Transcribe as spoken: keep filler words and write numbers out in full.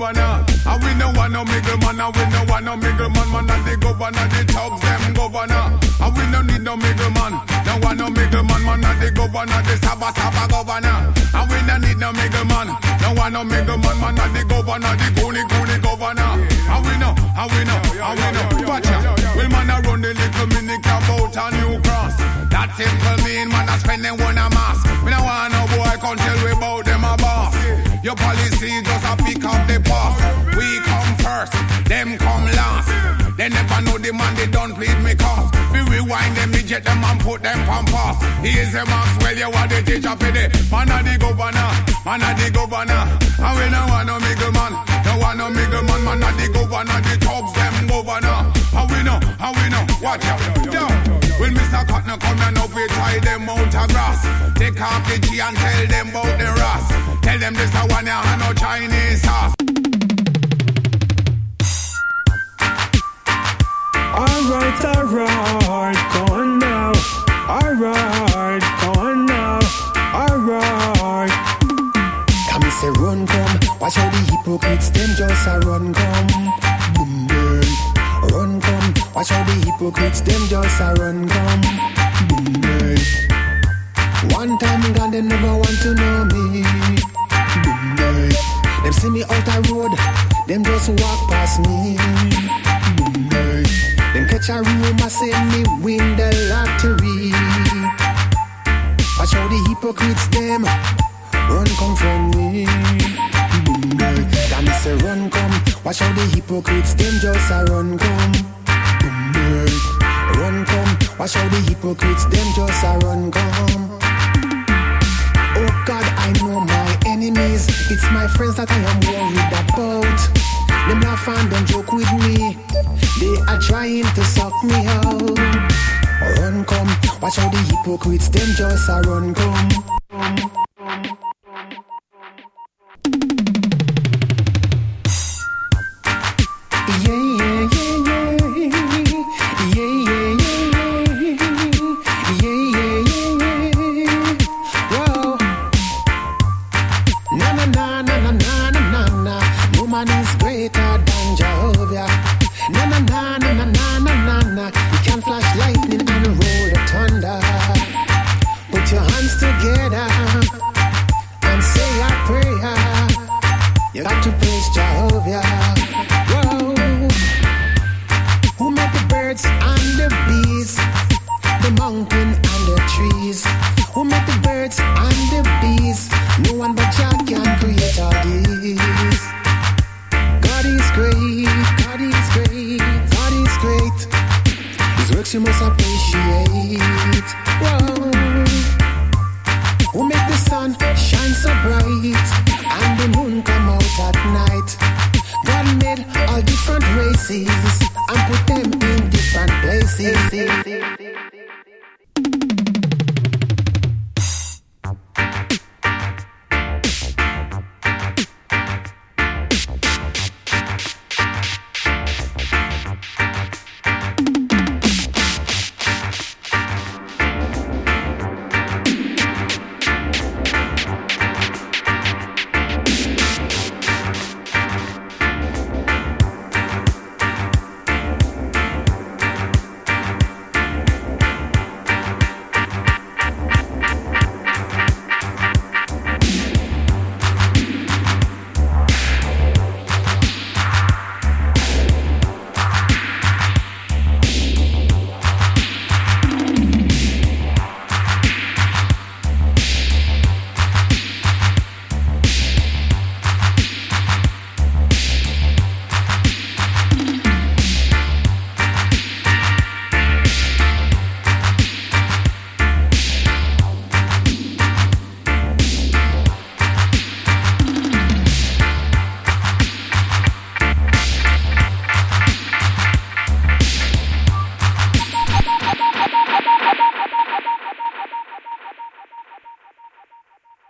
governor. And we no want no middleman, and we no want no middleman. Man and the governor, the thugs them governor. And we no need no middleman, no want no middleman. Man and the governor, the Saba Saba governor. And we no need no middleman, no want no middleman. Man and the governor, the Goonie Goonie governor. And we know, and we know, and we know. Watch out, well man a run the little mini cab out a New Cross. That simple mean man a spending one a mass. We no want no boy can tell we about them a boss. Your policy just a pick up the boss. We come first, them come last. They never know the man, they don't plead me cause. We rewind them, eject them and put them on pass. He is a Maxwell, you are the teacher for the man of the governor, man of the governor. And we don't want no middle man, don't want no middle man, man of the governor, the thugs them governor. And we know, and we know, watch out, yo. When Mister Cotton come and up, we tie them out of grass. Take off the G and tell them about the ras. Tell them this a one ya and no Chinese sauce. Alright, alright, go on now. Alright, go on now. Alright. Come and say run come. Watch how the hypocrites them just a run come. Boom boom. Run come. Watch how the hypocrites them just a run come. Boom boom. One time gone they never want to know me. Boom boom. Them see me out the road. Them just walk past me. Boom boom. Them catch a rumor say me win the lottery. Watch how the hypocrites them run come from me. Boom boy, can me say run come. Watch how the hypocrites them just a run come. Boom boy, run come. Watch how the hypocrites them just a run come. Oh God, I know my enemies. It's my friends that I am worried about. Them laugh and don't joke with me. They are trying to suck me out. Run come, watch how the hypocrites them just a run come. Yeah, yeah, yeah, yeah. Yeah, yeah, yeah, yeah. Yeah, yeah, yeah, yeah. Whoa. Na na na na na na na na. No man is greater than Jehovah. Na na na na na na na na na. You can flash lightning and roll the thunder. Put your hands together and say a prayer. You got to praise Jehovah. Whoa. Who made the birds and the bees, the mountain and the trees? Who made the birds and the bees? No one but Jah can create all these. God is great, God is great, God is great. His works you must have paid